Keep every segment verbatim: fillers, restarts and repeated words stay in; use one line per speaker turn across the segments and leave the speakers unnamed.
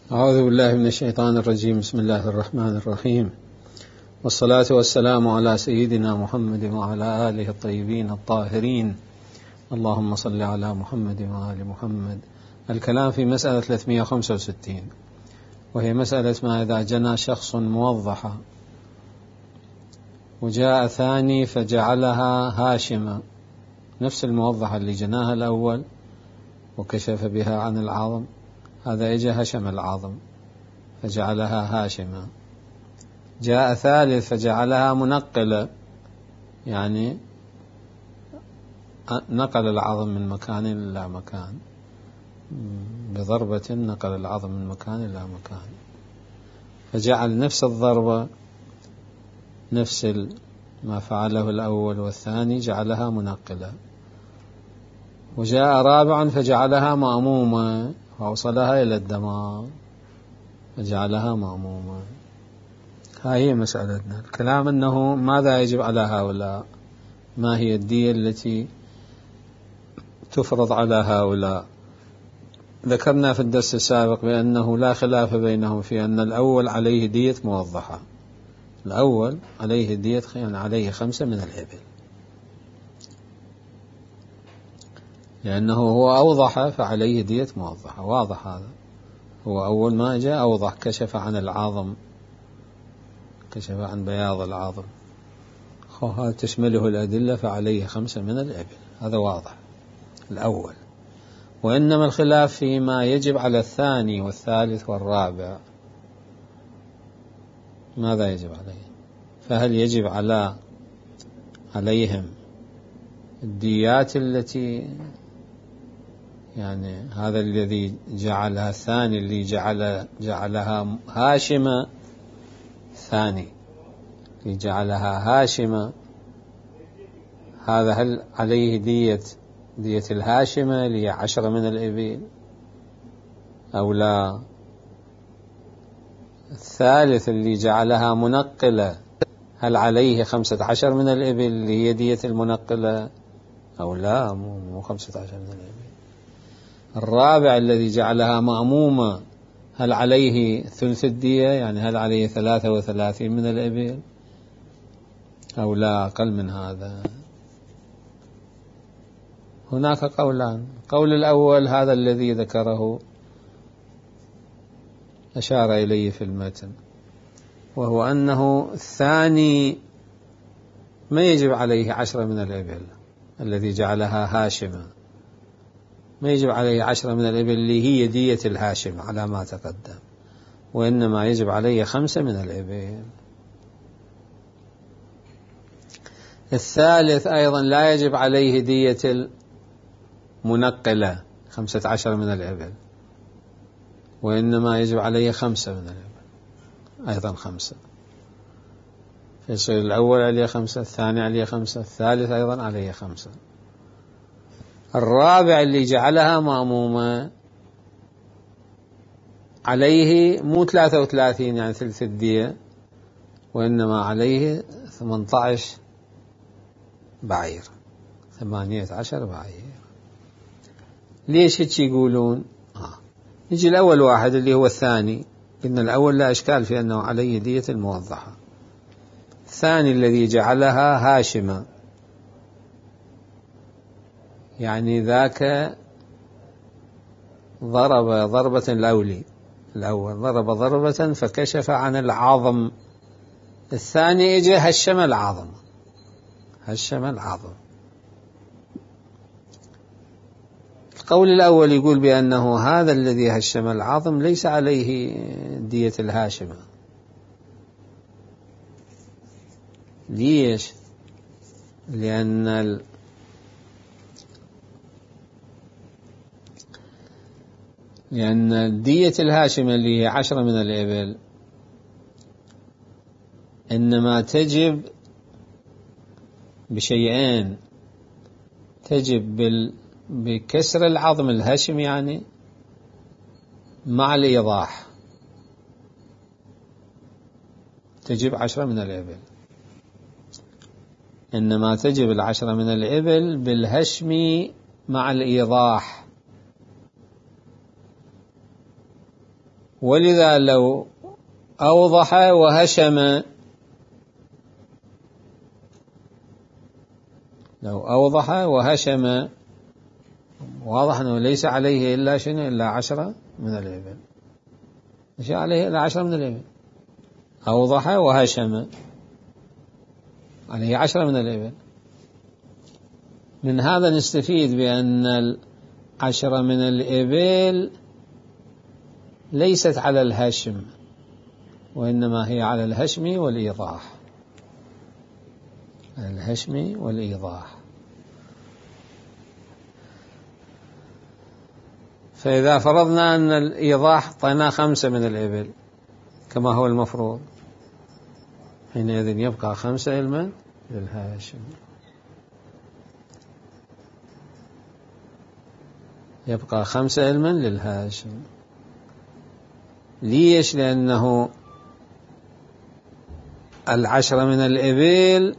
أعوذ بالله من الشيطان الرجيم. بسم الله الرحمن الرحيم، والصلاة والسلام على سيدنا محمد وعلى آله الطيبين الطاهرين. اللهم صل على محمد وآل محمد. الكلام في مسألة ثلاثمائة وخمسة وستين، وهي مسألة ما إذا جنى شخص موضحة وجاء ثاني فجعلها هاشمة، نفس الموضحة اللي جناها الأول وكشف بها عن العظم، هذا إجا هشم العظم فجعلها هاشمة. جاء ثالث فجعلها منقلة، يعني نقل العظم من مكان إلى مكان، بضربة نقل العظم من مكان إلى مكان، فجعل نفس الضربة نفس ما فعله الأول والثاني جعلها منقلة. وجاء رابعا فجعلها مأمومة وأوصلها إلى الدماغ فجعلها مأمومة. هاي مسألتنا. الكلام أنه ماذا يجب على هؤلاء، ما هي الدية التي تفرض على هؤلاء. ذكرنا في الدرس السابق بأنه لا خلاف بينهم في أن الأول عليه دية موضحة، الأول عليه دية يعني عليه خمسة من الإبل، لأنه هو أوضح فعليه دية موضحة. واضح هذا، هو أول ما جاء أوضح، كشف عن العظم، كشف عن بياض العظم، هذا تشمله الأدلة فعليه خمسة من الإبل، هذا واضح الأول. وإنما الخلاف فيما يجب على الثاني والثالث والرابع، ماذا يجب عليه؟ فهل يجب على عليهم الديات التي يعني هذا الذي جعلها الثاني اللي جعل جعلها هاشمة، ثاني اللي جعلها هاشمة، هذا هل عليه دية دية الهاشمة اللي هي عشرة من الإبل أو لا؟ الثالث اللي جعلها منقلة هل عليه خمسة عشر من الإبل اللي هي دية المنقلة أو لا؟ مو خمسة عشر من الإبل. الرابع الذي جعلها مأمومة هل عليه ثلث الدية، يعني هل عليه ثلاثة وثلاثين من الإبل أو لا أقل من هذا؟ هناك قولان. قول الأول هذا الذي ذكره أشار إليه في المتن، وهو أنه الثاني ما يجب عليه عشرة من الإبل الذي جعلها هاشمة، ما يجب عليه عشرة من الإبل اللي هي دية الهاشم على ما تقدم، وإنما يجب عليه خمسة من الإبل. الثالث أيضا لا يجب عليه دية المنقلة خمسة عشر من الإبل، وإنما يجب عليه خمسة من الإبل، أيضا خمسة، فيصير الأول عليه خمسة، الثاني عليه خمسة، الثالث أيضا عليه خمسة. الرابع اللي جعلها مأمومة عليه مو ثلاثة وثلاثين يعني ثلث الدية، وإنما عليه ثمانية عشر بعير، ثمانية عشر بعير. ليش هيك يقولون؟ آه. يجي الأول واحد اللي هو الثاني، إن الأول لا إشكال في أنه عليه دية الموضحة. الثاني الذي جعلها هاشمة يعني ذاك ضرب ضربة الأولي، الأول ضرب ضربة فكشف عن العظم، الثاني اجى هشم العظم، هشم العظم. القول الأول يقول بأنه هذا الذي هشم العظم ليس عليه دية الهاشمة. ليش؟ لأن ال لأن دية الهاشمة اللي هي عشرة من الإبل إنما تجب بشيئين، تجب بال بكسر العظم الهشم يعني مع الإيضاح، تجب عشرة من الإبل، إنما تجب العشرة من الإبل بالهشم مع الإيضاح. ولذا لو أوضح وهشم لو أوضح وهشم واضح أنه ليس عليه إلا شنو إلا عشرة من الإبل، ليس عليه إلا عشرة من الإبل. أوضح وهشم عليه عشرة من الإبل. من هذا نستفيد بأن العشرة من الإبل ليست على الهشم، وإنما هي على الهشم والإيضاح، على الهشم والإيضاح. فإذا فرضنا أن الإيضاح طينا خمسة من الإبل كما هو المفروض، حينئذ يبقى خمسة علما للهاشم، يبقى خمسة علما للهاشم. ليش؟ لأنه العشرة من الإبل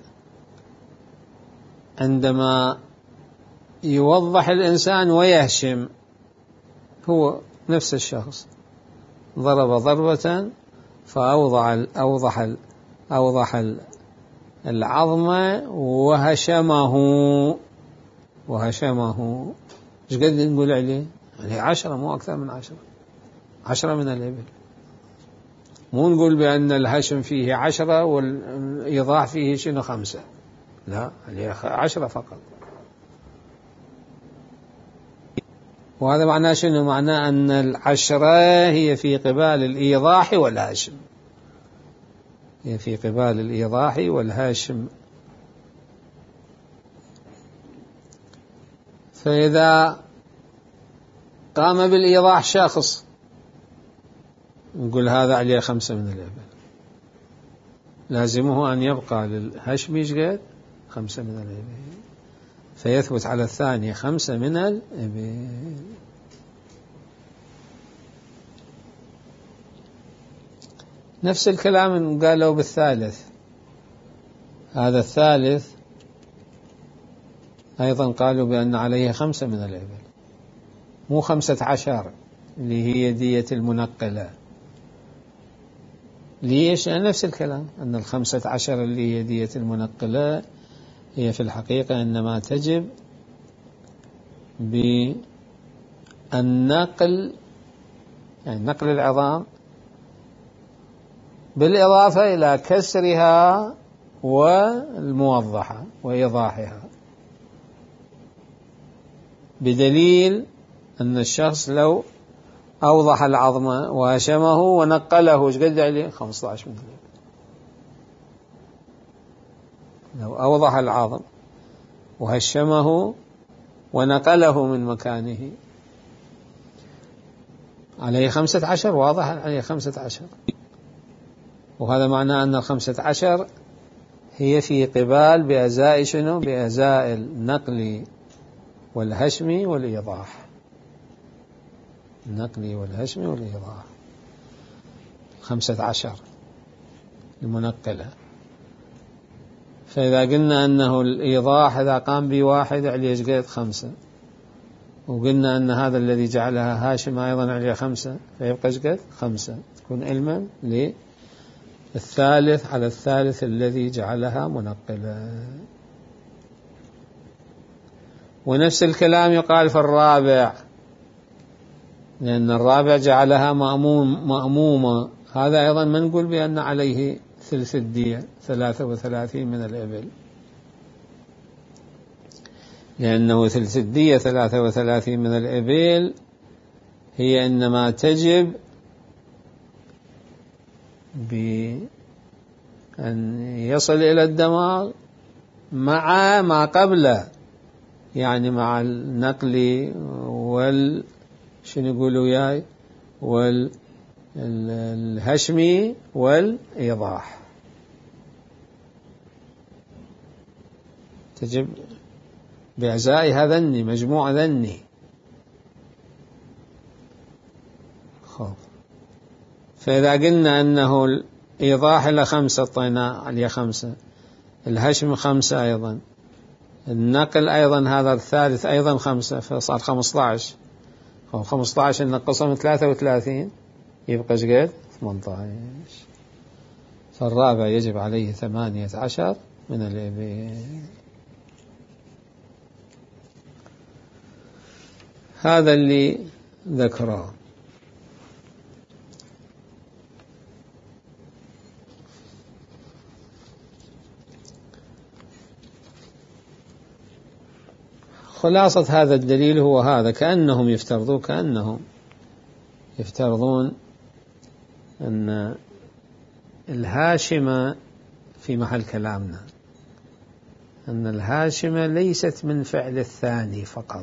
عندما يوضح الإنسان ويهشم هو نفس الشخص، ضرب ضربة فأوضح أوضح أوضح العظم وهشمه وهشمه ايش قد نقول عليه؟ يعني عشرة، مو أكثر من عشرة، عشرة من الإبل. مو نقول بأن الهشم فيه عشرة والإيضاح فيه شنو خمسة، لا، عشرة فقط. وهذا معناه شنو؟ معناه أن العشرة هي في قبال الإيضاح والهاشم، هي في قبال الإيضاح والهاشم. فإذا قام بالإيضاح شخص نقول هذا عليه خمسة من الإبل، لازمه أن يبقى للهشم يشقد خمسة من الإبل، فيثبت على الثاني خمسة من الإبل. نفس الكلام قالوا بالثالث، هذا الثالث أيضا قالوا بأن عليه خمسة من الإبل، مو خمسة عشر اللي هي دية المنقلة. ليش؟ نفس الكلام، أن الخمسة عشر اللي هي دية المنقلة هي في الحقيقة إنما تجب بالنقل، يعني نقل العظام بالإضافة إلى كسرها والموضحة وإيضاحها، بدليل أن الشخص لو أوضح العظم وهشمه ونقله ايش قد عليه؟ خمسة عشر من الإبل. لو أوضح العظم وهشمه ونقله من مكانه عليه خمسة عشر، واضح عليه خمسة عشر. وهذا معناه أن الخمسة عشر هي في قبال بأزاء شنو؟ بأزاء النقل والهشم والإيضاح، النقل والهشم والإيضاح، خمسة عشر المنقلة. فإذا قلنا أنه الإيضاح إذا قام بواحد عليه قد خمسة، وقلنا أن هذا الذي جعلها هاشم أيضا عليه خمسة، فيبقى قد خمسة، تكون علما للثالث على الثالث الذي جعلها منقلة. ونفس الكلام يقال في الرابع، لأن الرابع جعلها مأموم مأمومة، هذا أيضا ما نقول بأن عليه ثلث الدية ثلاثة وثلاثين من الإبل، لأنه ثلث الدية ثلاثة وثلاثين من الإبل هي إنما تجب بأن يصل إلى الدماغ مع ما قبله، يعني مع النقل وال شنو يقولوا وياي والهشمي والإيضاح، تجب بأجزاء هذني مجموع ذني. خب، فإذا قلنا أنه الإيضاح إلى خمسة طينا عليه خمسة، الهشم خمسة أيضا، النقل أيضا هذا الثالث أيضا خمسة، فصار خمسة عشر. خمسة عشر نقصها من ثلاثة وثلاثين يبقى ايش قد ثمانية عشر. فالرابع يجب عليه ثمانية عشر من الإبل. هذا اللي ذكره. خلاصة هذا الدليل هو هذا، كأنهم يفترضون كأنهم يفترضون أن الهاشمة في محل كلامنا أن الهاشمة ليست من فعل الثاني فقط،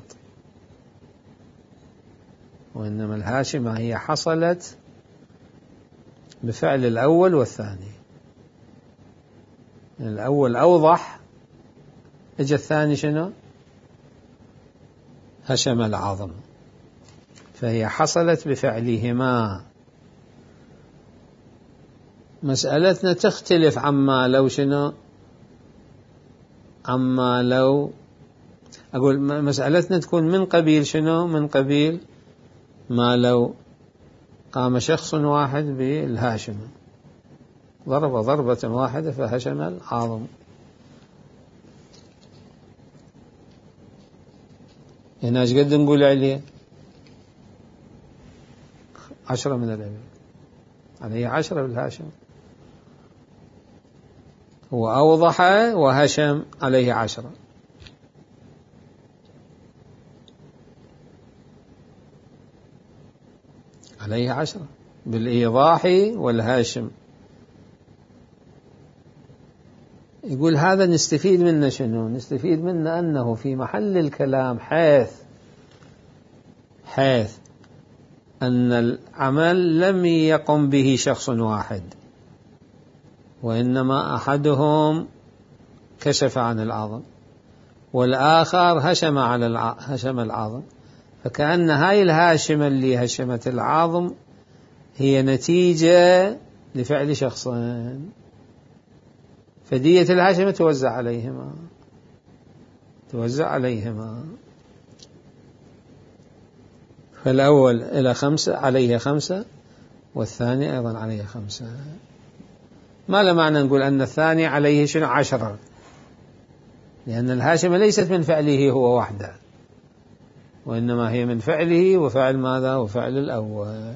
وإنما الهاشمة هي حصلت بفعل الأول والثاني. الأول أوضح، اجى الثاني شنو؟ هشم العظم، فهي حصلت بفعلهما. مسألتنا تختلف عما لو شنو عما لو أقول مسألتنا تكون من قبيل شنو من قبيل ما لو قام شخص واحد بالهاشمة، ضرب ضربة واحدة فهشم العظم. هنا ايش قد نقول عليه؟ عشرة من الإبل، عليه عشرة بالهاشم. هو أوضح وهشم عليه عشرة. عليه عشرة بالإيضاح والهاشم. يقول هذا نستفيد منه شنو؟ نستفيد منه أنه في محل الكلام حيث حيث أن العمل لم يقم به شخص واحد، وإنما أحدهم كشف عن العظم والآخر هشم على الع... هشم العظم، فكأن هاي الهاشمة اللي هشمت العظم هي نتيجة لفعل شخصين، فدية الهاشمة توزع عليهما توزع عليهما فالأول إلى خمسة عليه خمسة والثاني أيضا عليه خمسة. ما له معنى نقول أن الثاني عليه شنو عشرة، لأن الهاشمة ليست من فعله هو وحده، وإنما هي من فعله وفعل ماذا؟ وفعل الأول.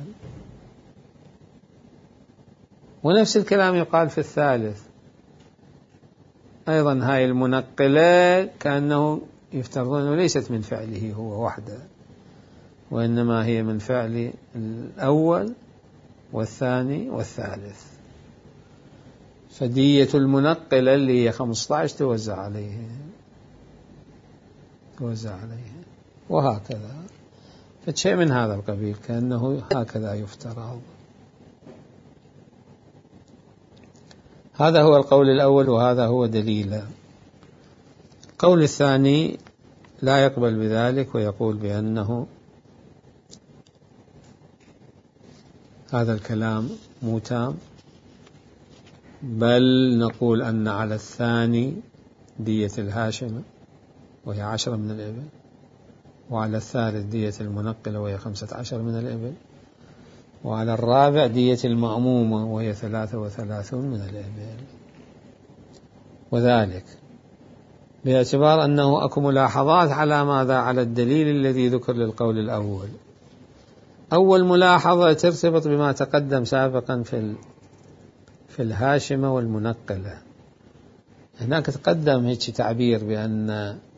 ونفس الكلام يقال في الثالث أيضا. هاي المنقلة كأنه يفترضون أنه ليست من فعله هو وحده، وإنما هي من فعل الأول والثاني والثالث، فدية المنقلة اللي هي خمسة عشر توزع عليه توزع عليه وهكذا. فشيء من هذا القبيل كأنه هكذا يفترض. هذا هو القول الأول وهذا هو دليله. القول الثاني لا يقبل بذلك ويقول بأنه هذا الكلام مو تام، بل نقول أن على الثاني دية الهاشمة وهي عشرة من الإبل، وعلى الثالث دية المنقلة وهي خمسة عشر من الإبل، وعلى الرابع دية المأمومة وهي ثلاثة وثلاثون من الإبل. وذلك باعتبار أنه أكو ملاحظات على ماذا؟ على الدليل الذي ذكر للقول الأول. أول ملاحظة ترتبط بما تقدم سابقا في في الهاشمة والمنقلة. هناك تقدم هيك تعبير بأن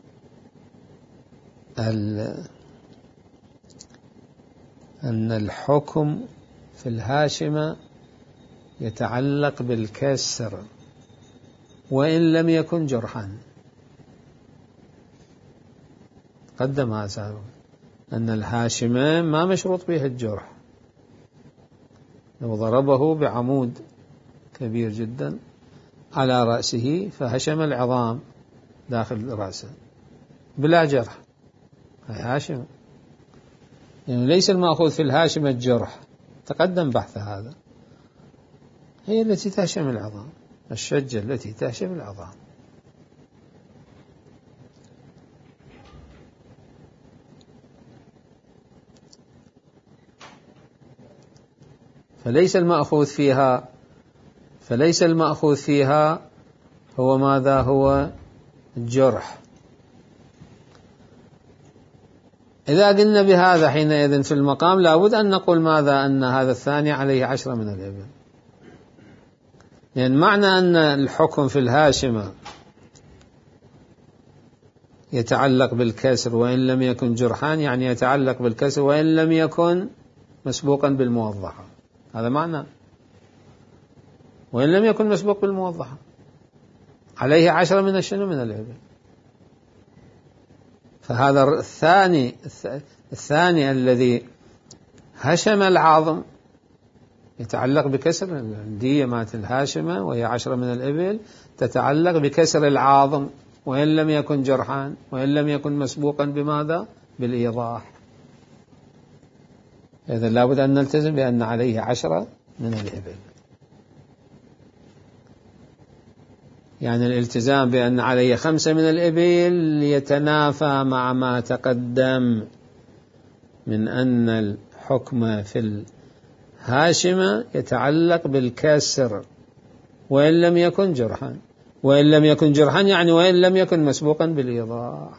أن الحكم في الهاشمة يتعلق بالكسر وإن لم يكن جرحا. قدم هذا سابقا أن الهاشمة ما مشروط بها الجرح، لو ضربه بعمود كبير جدا على رأسه فهشم العظام داخل رأسه بلا جرح، هي هاشمة. يعني ليس المأخوذ في الهاشمة الجرح، تقدم بحث هذا، هي التي تهشم العظام، الشجة التي تهشم العظام. فليس المأخوذ فيها فليس المأخوذ فيها هو ماذا؟ هو الجرح. إذا قلنا بهذا حينئذ في المقام لابد أن نقول ماذا؟ أن هذا الثاني عليه عشرة من الإبل، لأن معنى أن الحكم في الهاشمة يتعلق بالكسر وإن لم يكن جرحان، يعني يتعلق بالكسر وإن لم يكن مسبوقا بالموضحة، هذا معنى. وإن لم يكن مسبوق بالموضحة عليه عشرة من الشنو؟ من الإبل. فهذا الثاني الثاني الذي هشم العظم يتعلق بكسر الدية مات الهاشمة وهي عشرة من الإبل، تتعلق بكسر العظم وإن لم يكن جرحان وإن لم يكن مسبوقا بماذا؟ بالإيضاح. إذا لابد أن نلتزم بأن عليه عشرة من الإبل، يعني الالتزام بأن عليه خمسة من الإبل يتنافى مع ما تقدم من أن الحكم في الهاشمة يتعلق بالكسر وإن لم يكن جرحا، وإن لم يكن جرحا يعني وإن لم يكن مسبوقا بالإيضاح.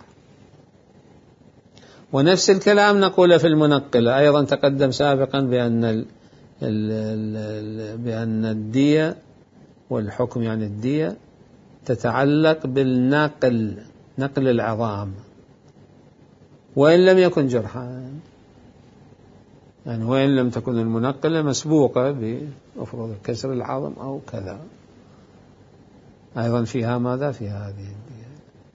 ونفس الكلام نقول في المنقلة أيضا، تقدم سابقا بأن ال ال ال بأن الدية والحكم يعني الدية تتعلق بالنقل، نقل العظام وإن لم يكن جرحا، يعني وإن لم تكن المنقلة مسبوقة بأفرض كسر العظم أو كذا، أيضا فيها ماذا؟ في هذه الدية.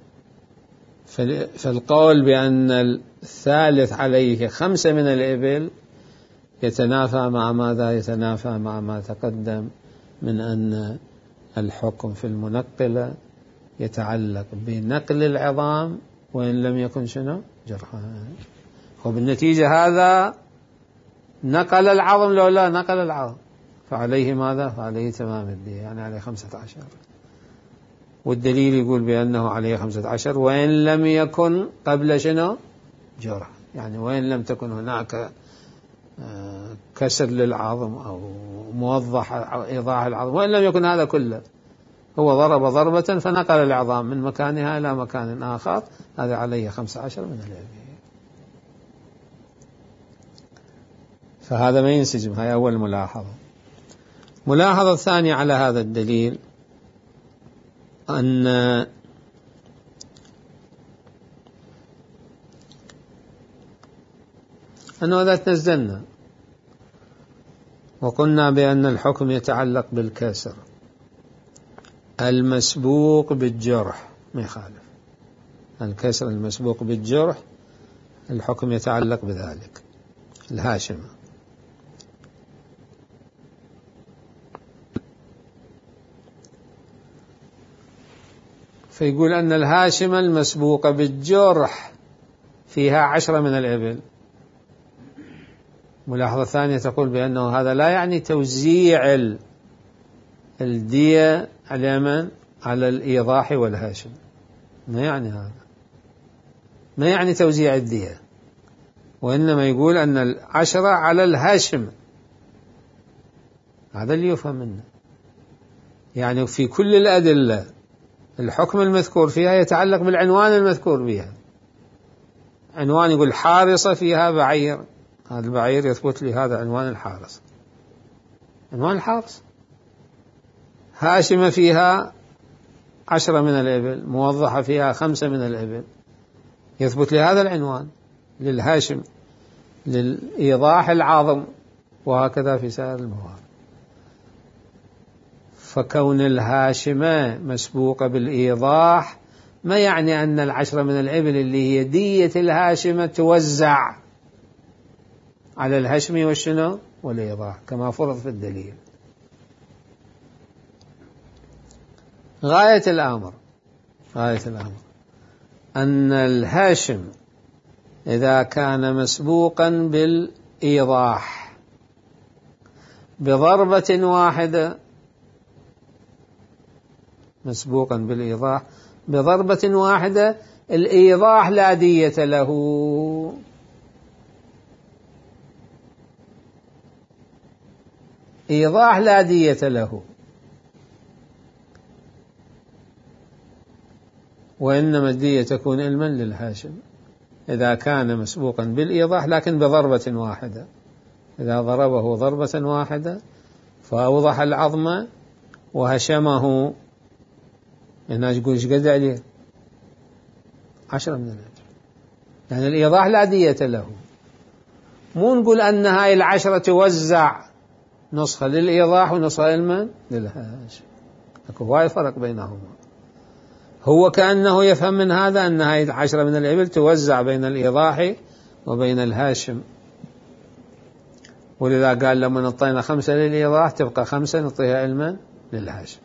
فالقول بأن الثالث عليه خمسة من الإبل يتنافى مع ماذا؟ يتنافى مع ما تقدم من أن الحكم في المنقلة يتعلق بنقل العظام وإن لم يكن شنو؟ جرحا. وبالنتيجة هذا نقل العظم لو لا نقل العظم فعليه ماذا؟ فعليه تمام الدية، يعني عليه خمسة عشر. والدليل يقول بأنه عليه خمسة عشر وإن لم يكن قبل شنو؟ جرح، يعني وإن لم تكن هناك كسر للعظم أو موضح أو إيضاح العظم، وإن لم يكن هذا كله، هو ضرب ضربة فنقل العظام من مكانها إلى مكان آخر، هذا عليه خمسة عشر من الإبل. فهذا ما ينسجم. هاي أول ملاحظة. ملاحظة الثانية على هذا الدليل أن أنه إذا تنزلنا وقلنا بأن الحكم يتعلق بالكسر المسبوق بالجرح، ما يخالف الكسر المسبوق بالجرح الحكم يتعلق بذلك الهاشمة. فيقول أن الهاشمة المسبوقة بالجرح فيها عشرة من الإبل. ملاحظة ثانية تقول بأنه هذا لا يعني توزيع الدية على من؟ على الإيضاح والهاشم، ما يعني هذا، ما يعني توزيع الدية، وإنما يقول أن العشرة على الهاشم، هذا اللي يفهم منه. يعني في كل الأدلة الحكم المذكور فيها يتعلق بالعنوان المذكور بها. عنوان يقول حارصة فيها بعير، هذا البعير يثبت لي هذا عنوان الحارس، عنوان الحارس. هاشمة فيها عشرة من الإبل، موضحة فيها خمسة من الإبل، يثبت لي هذا العنوان للهاشم للإيضاح العظم، وهكذا في سائر الموارد. فكون الهاشمة مسبوقة بالإيضاح ما يعني أن العشرة من الإبل اللي هي دية الهاشمة توزع على الهشم والشنو والإيضاح كما فرض في الدليل. غاية الأمر غاية الأمر أن الهاشم إذا كان مسبوقا بالإيضاح بضربة واحدة، مسبوقا بالإيضاح بضربة واحدة، الإيضاح لا دية له، إيضاح لا دية له، وإنما الدية تكون علما للهاشم إذا كان مسبوقا بالإيضاح لكن بضربة واحدة. إذا ضربه ضربة واحدة فأوضح العظم وهشمه، الناس يقول ايش قد عليه؟ عشرة من الأجر. يعني الإيضاح لا دية له. مو نقول أن هاي العشرة توزع نصها للإيضاح ونصها علما للهاشم، اكو هواي فرق بينهما. هو كأنه يفهم من هذا أن هاي العشرة من الإبل توزع بين الإيضاح وبين الهاشم، ولذا قال لما نعطينا خمسة للإيضاح تبقى خمسة نعطيها علما للهاشم.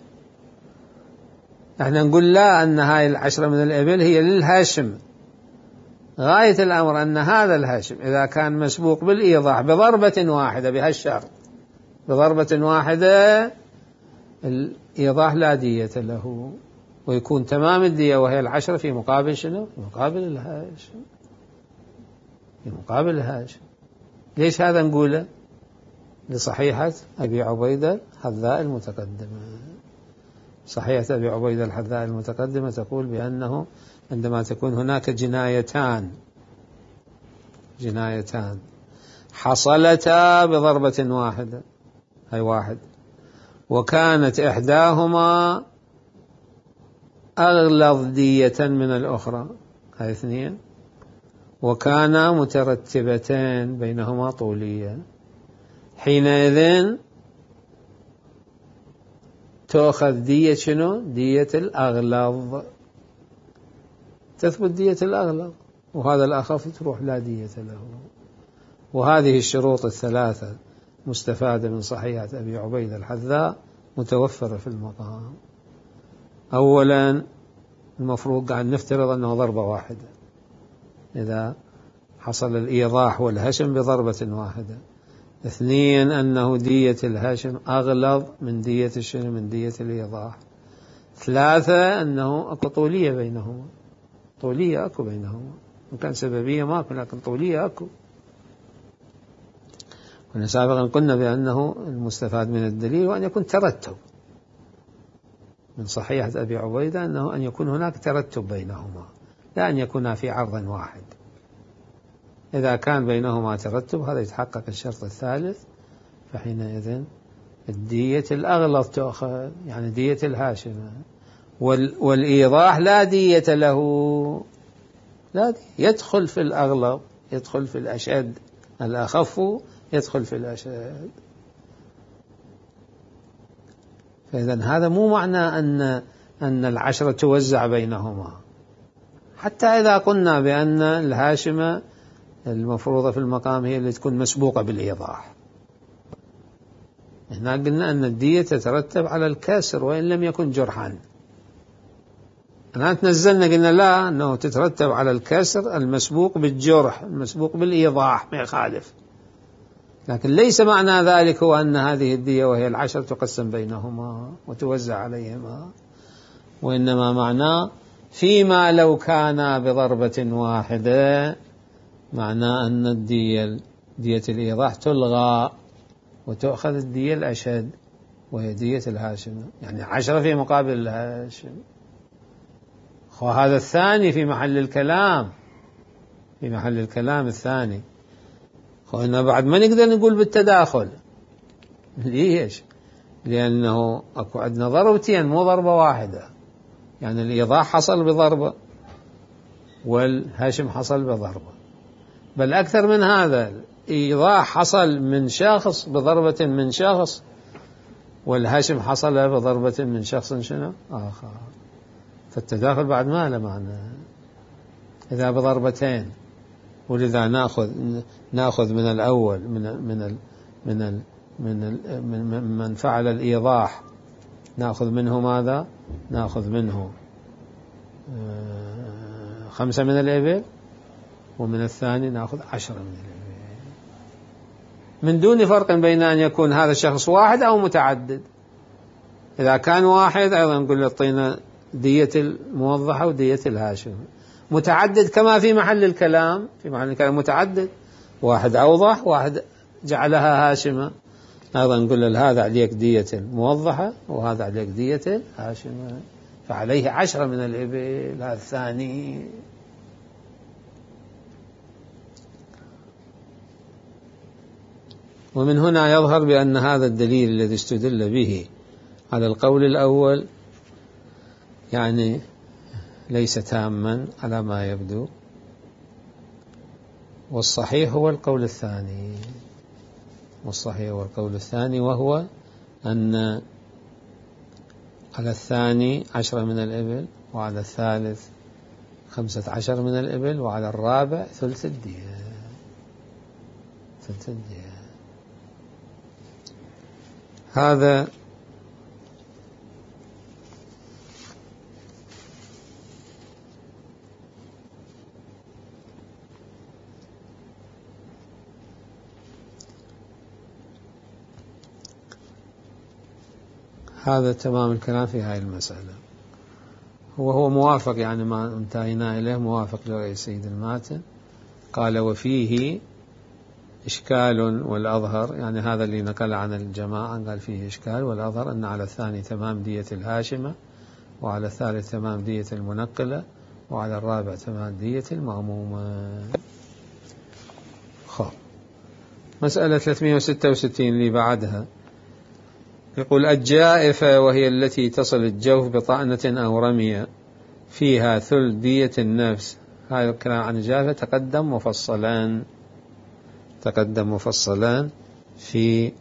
احنا نقول لا، أن هاي العشرة من الإبل هي للهاشم. غاية الأمر أن هذا الهاشم إذا كان مسبوق بالإيضاح بضربة واحدة، بهالشرط بضربة واحدة، الإيضاح لا دية له، ويكون تمام الدية وهي العشرة في مقابل شنو؟ في مقابل الهاشم، في مقابل الهاشم. ليش هذا نقوله؟ لصحيحة أبي عبيدة الحذاء المتقدمة. صحيحة أبي عبيدة الحذاء المتقدمة تقول بأنه عندما تكون هناك جنايتان جنايتان حصلتا بضربة واحدة، هاي واحد، وكانت إحداهما أغلظ دية من الأخرى، هاي اثنين، وكانا مترتبتين بينهما طولية، حينئذ تأخذ دية شنو؟ دية الأغلظ، تثبت دية الأغلظ، وهذا الأخف تروح لا دية له. وهذه الشروط الثلاثة مستفادة من صحيحة أبي عبيدة الحذاء متوفرة في المقام. أولا المفروض قاعد نفترض أنه ضربة واحدة إذا حصل الإيضاح والهشم بضربة واحدة. اثنين أنه دية الهشم أغلظ من دية الشنو؟ من دية الإيضاح. ثلاثة أنه أكو طولية بينهما، طولية أكو بينهما، وكان سببية ماكو لكن طولية أكو. كنا سابقا قلنا بأنه المستفاد من الدليل وأن يكون ترتب من صحيحة أبي عبيدة، أنه أن يكون هناك ترتب بينهما، لا أن يكون في عرض واحد. إذا كان بينهما ترتب هذا يتحقق الشرط الثالث، فحينئذ الدية الأغلظ تأخذ، يعني دية الهاشمة. والإيضاح لا دية له، لا دي. يدخل في الأغلظ، يدخل في الأشد، الأخف يدخل في الأشد. فإذا هذا مو معنى أن أن العشرة توزع بينهما، حتى إذا قلنا بأن الهاشمة المفروضة في المقام هي اللي تكون مسبوقة بالإيضاح. هنا قلنا أن الدية تترتب على الكسر وإن لم يكن جرحا. الآن تنزلنا قلنا لا، أنه تترتب على الكسر المسبوق بالجرح، المسبوق بالإيضاح، ما يخالف. لكن ليس معنى ذلك هو أن هذه الدية وهي العشر تقسم بينهما وتوزع عليهما، وإنما معناه فيما لو كان بضربة واحدة، معناه أن الدية دية الإيضاح تلغى وتأخذ الدية الأشد وهي دية الهاشم، يعني عشرة في مقابل الهاشم. وهذا الثاني في محل الكلام، في محل الكلام الثاني. وإنه بعد ما نقدر نقول بالتداخل. ليش؟ لأنه أكو عندنا ضربتين مو ضربة واحدة، يعني الإيضاح حصل بضربة والهاشم حصل بضربة، بل أكثر من هذا، الإيضاح حصل من شخص بضربة من شخص، والهاشم حصل بضربة من شخص شنو آخر. فالتداخل بعد ما له معنى إذا بضربتين. ولذا نأخذ نأخذ من الأول من من ال من ال من ال من من فعل الإيضاح، نأخذ منه ماذا؟ نأخذ منه خمسة من الإبل، ومن الثاني نأخذ عشرة من الإبل، من دون فرق بين أن يكون هذا الشخص واحد أو متعدد. إذا كان واحد أيضا نقول يعطينا دية الموضحة ودية الهاشم. متعدد كما في محل الكلام، في محل الكلام متعدد، واحد أوضح واحد جعلها هاشمة. أيضا نقول له هذا عليك دية الموضحة وهذا عليك دية الهاشمة، فعليه عشرة من الإبل. هذا الثاني. ومن هنا يظهر بأن هذا الدليل الذي استدل به على القول الأول يعني ليس تاما على ما يبدو، والصحيح هو القول الثاني. والصحيح هو القول الثاني، وهو أن على الثاني عشرة من الإبل، وعلى الثالث خمسة عشر من الإبل، وعلى الرابع ثلث الدية. ثلث الدية. هذا هذا تمام الكلام في هذه المسألة. وهو موافق يعني ما انتهينا إليه، موافق لرأي السيد الماتن. قال وفيه إشكال والأظهر، يعني هذا اللي نقل عن الجماعة قال فيه إشكال، والأظهر أن على الثاني تمام دية الهاشمة، وعلى الثالث تمام دية المنقلة، وعلى الرابع تمام دية المأمومة. خب مسألة ثلاثمائة وستة وستين اللي بعدها يقول الجائفة وهي التي تصل الجوف بطعنة أو رمية فيها ثلث دية النفس. هذا الكلام عن الجائفة تقدم مفصلا تقدم مفصلا في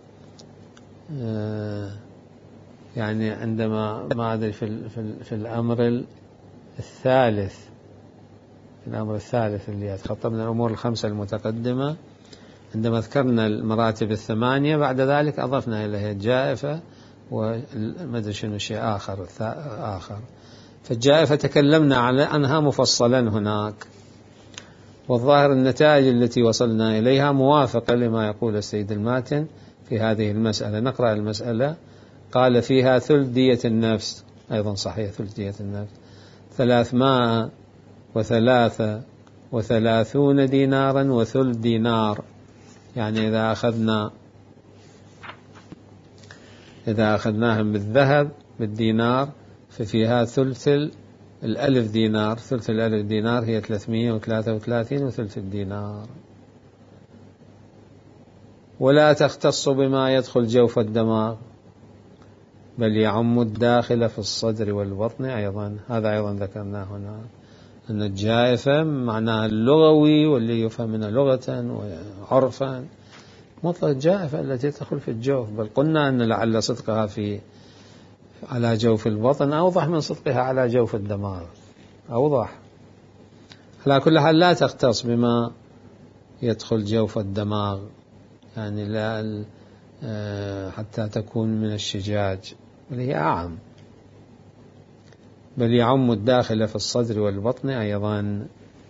آه يعني عندما ما أدري في, في, في الأمر الثالث في الأمر الثالث اللي يتخطى من الأمور الخمسة المتقدمة، عندما ذكرنا المراتب الثمانية بعد ذلك أضفنا إليها الجائفة وما أدري شنو شيء آخر آخر فالجائفة تكلمنا عنها مفصلا هناك. والظاهر النتائج التي وصلنا إليها موافقة لما يقول السيد الماتن في هذه المسألة. نقرأ المسألة. قال فيها ثلث دية النفس، أيضا صحيح ثلث دية النفس، ثلاثمائة وثلاثة وثلاثون دينارا وثلث دينار. يعني إذا أخذنا إذا أخذناهم بالذهب بالدينار ففيها ثلث الألف دينار. ثلث الألف دينار هي ثلاثمائة وثلاثة وثلاثين وثلث الدينار. ولا تختص بما يدخل جوف الدماغ بل يعم الداخل في الصدر والبطن أيضا. هذا أيضا ذكرناه هنا، أن الجائفة معناها اللغوي واللي يفهم منها لغة وعرفا مطلق الجائفة التي تدخل في الجوف. بل قلنا أن لعل صدقها في على جوف البطن أوضح من صدقها على جوف الدماغ، أوضح. على كل حال لا تختص بما يدخل جوف الدماغ، يعني لا حتى تكون من الشجاج، بل هي أعم. بل يعم الداخل في الصدر والبطن أيضا.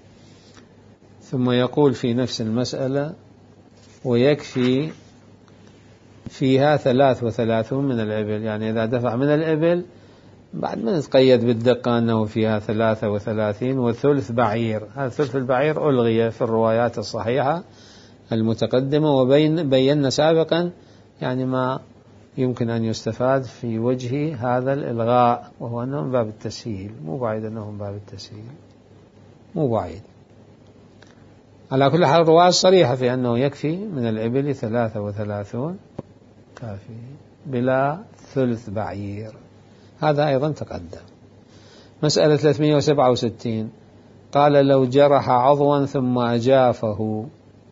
ثم يقول في نفس المسألة ويكفي فيها ثلاث وثلاثون من الإبل. يعني إذا دفع من الإبل بعد ما نتقيد بالدقة أنه فيها ثلاثة وثلاثين وثلث بعير. هذا ثلث البعير ألغي في الروايات الصحيحة المتقدمة، وبين بينا سابقا يعني ما يمكن أن يستفاد في وجه هذا الإلغاء، وهو أنه من باب التسهيل، مو بعيد أنه من باب التسهيل، مو بعيد. على كل حال الرواية صريحة في أنه يكفي من الإبل ثلاثة وثلاثون كافي بلا ثلث بعير. هذا أيضا تقدم. مسألة ثلاثمائة وسبعة وستين قال لو جرح عضوا ثم أجافه.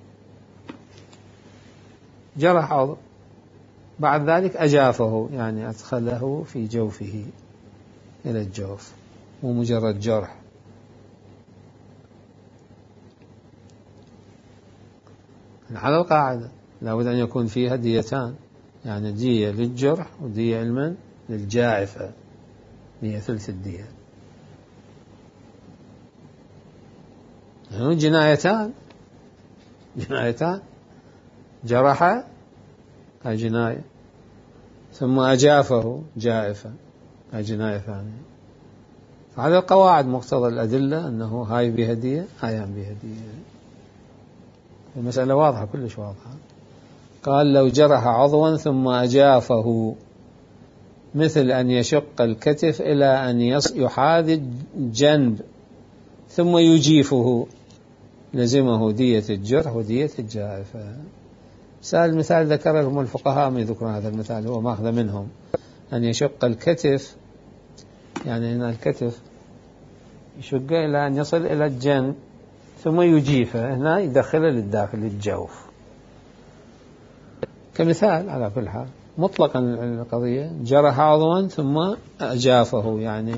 جرح عضو بعد ذلك أجافه، يعني أدخله في جوفه إلى الجوف، مو مجرد جرح. على القاعدة لابد أن يكون فيها ديتان، يعني دية للجرح ودية المن للجائفة، دية ثلث الدية. يعني جنايتان جنايتان جرح هاي جناية، ثم أجافه جائفة هاي جناية ثانية. على القواعد مقتضى الأدلة أنه هاي بهدية هاي هم بهدية. المسألة واضحة كلش واضحة. قال لو جرح عضوا ثم أجافه، مثل أن يشق الكتف إلى أن يحاذي الجنب ثم يجيفه، لزمه دية الجرح ودية الجائفة. سأل المثال ذكر لهم الفقهاء من يذكرون هذا المثال، هو ماخذ منهم، أن يشق الكتف يعني أن الكتف يشقه إلى أن يصل إلى الجنب ثم يجيفه، هنا يدخله للداخل للجوف كمثال. على كل حال مطلقا القضية جرح عضوا ثم أجافه، يعني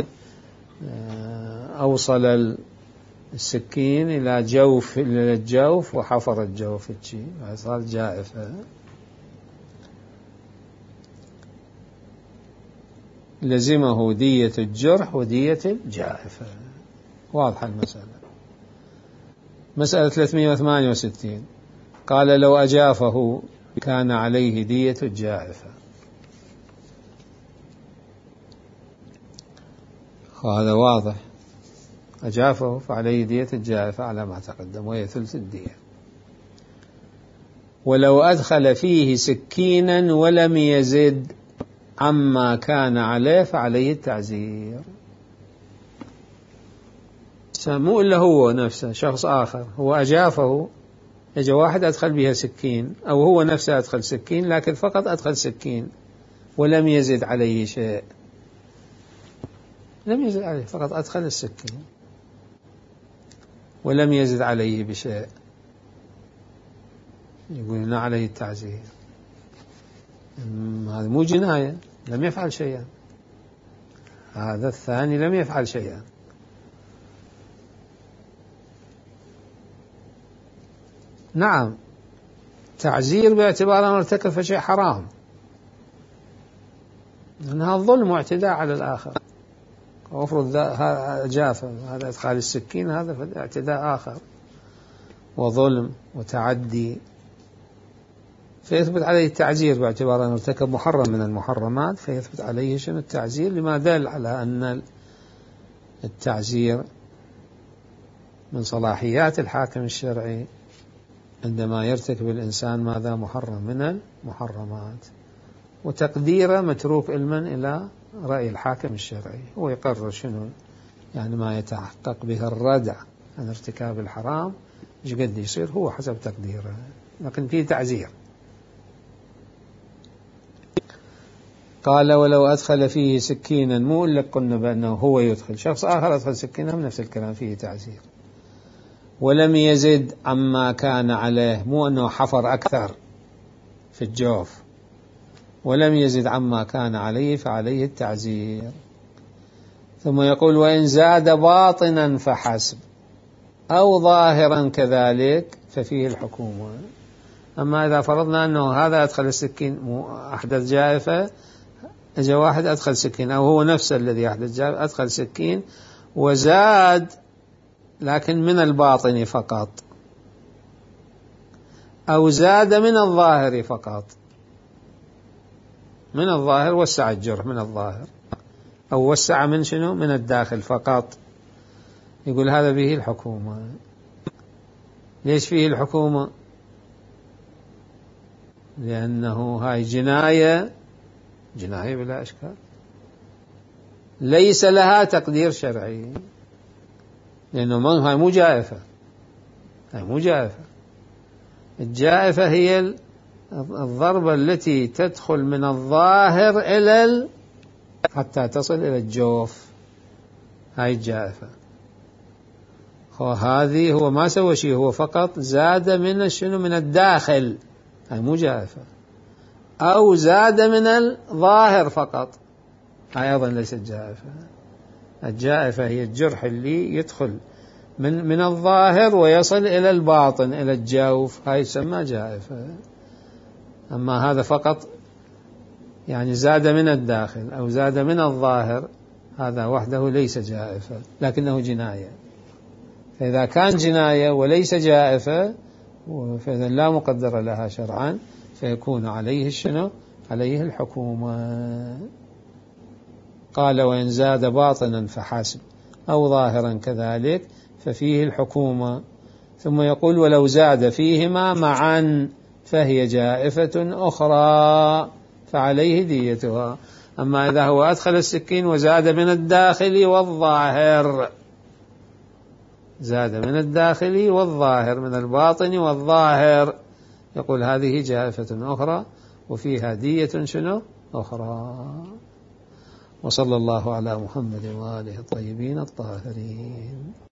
أوصل السكين إلى جوف إلى الجوف وحفر الجوف الشيء، صار جائفة. لزمه دية الجرح ودية الجائفة. واضحة المسألة. مسألة ثلاثمائة وثمانية وستين قال لو أجافه كان عليه دية الجائفة. هذا واضح، أجافه فعليه دية الجائفة على ما تقدم، وهي ثلث الدية. ولو أدخل فيه سكينا ولم يزد عما كان عليه فعليه التعزير. مو إلا هو نفسه، شخص آخر هو أجافه، يجي واحد أدخل بها سكين، أو هو نفسه أدخل سكين لكن فقط أدخل سكين ولم يزد عليه شيء، لم يزد عليه، فقط أدخل السكين ولم يزد عليه بشيء، يقولون عليه التعزير. هذا مو جناية، لم يفعل شيئا، هذا الثاني لم يفعل شيئا. نعم تعزير باعتبار أنه ارتكب شيء حرام، لأنها ظلم واعتداء على الآخر، وأفرض جافة هذا إدخال السكين، هذا اعتداء آخر وظلم وتعدي، فيثبت عليه التعزير باعتبار أنه ارتكب محرم من المحرمات، فيثبت عليه شنو التعزير، لما دل على أن التعزير من صلاحيات الحاكم الشرعي عندما يرتكب الإنسان ماذا محرم من المحرمات، وتقديره متروك علما إلى رأي الحاكم الشرعي، هو يقرر شنو يعني ما يتحقق به الردع عن ارتكاب الحرام ايش قد يصير، هو حسب تقديره، لكن فيه تعزير. قال ولو أدخل فيه سكينا، مو إلا قلنا بأنه هو يدخل، شخص آخر أدخل سكينا نفس الكلام، فيه تعزير. ولم يزد عما كان عليه، مو أنه حفر أكثر في الجوف، ولم يزد عما كان عليه فعليه التعزير. ثم يقول وإن زاد باطنا فحسب أو ظاهرا كذلك ففيه الحكومة. أما إذا فرضنا أنه هذا أدخل السكين أحدث جائفة، إذا واحد أدخل سكين أو هو نفسه الذي أحدث جائفة أدخل سكين وزاد لكن من الباطن فقط، أو زاد من الظاهر فقط، من الظاهر وسع الجرح من الظاهر، أو وسع من شنو من الداخل فقط، يقول هذا به الحكومة. ليش فيه الحكومة؟ لأنه هاي جناية، جناية بلا إشكال، ليس لها تقدير شرعي، لأنه هاي مو جائفة، هاي مو جائفة. الجائفة هي الضربة التي تدخل من الظاهر إلى ال... حتى تصل إلى الجوف، هاي الجائفة. وهذه هو ما سوى شيء، هو فقط زاد من شنو من الداخل، هاي مو جائفة. أو زاد من الظاهر فقط، هاي أيضا ليست جائفة. الجائفة هي الجرح اللي يدخل من من الظاهر ويصل إلى الباطن إلى الجوف، هاي يسمى جائفة. أما هذا فقط يعني زاد من الداخل أو زاد من الظاهر، هذا وحده ليس جائفة لكنه جناية. فإذا كان جناية وليس جائفة فإذا لا مقدر لها شرعا، فيكون عليه الشنو عليه الحكومة. قال وإن زاد باطنا فحسب أو ظاهرا كذلك ففيه الحكومة. ثم يقول ولو زاد فيهما معا فهي جائفة أخرى فعليه ديتها. أما إذا هو أدخل السكين وزاد من الداخل والظاهر، زاد من الداخل والظاهر، من الباطن والظاهر، يقول هذه جائفة أخرى وفيها دية شنو أخرى. وصلى الله على محمد وآله الطيبين الطاهرين.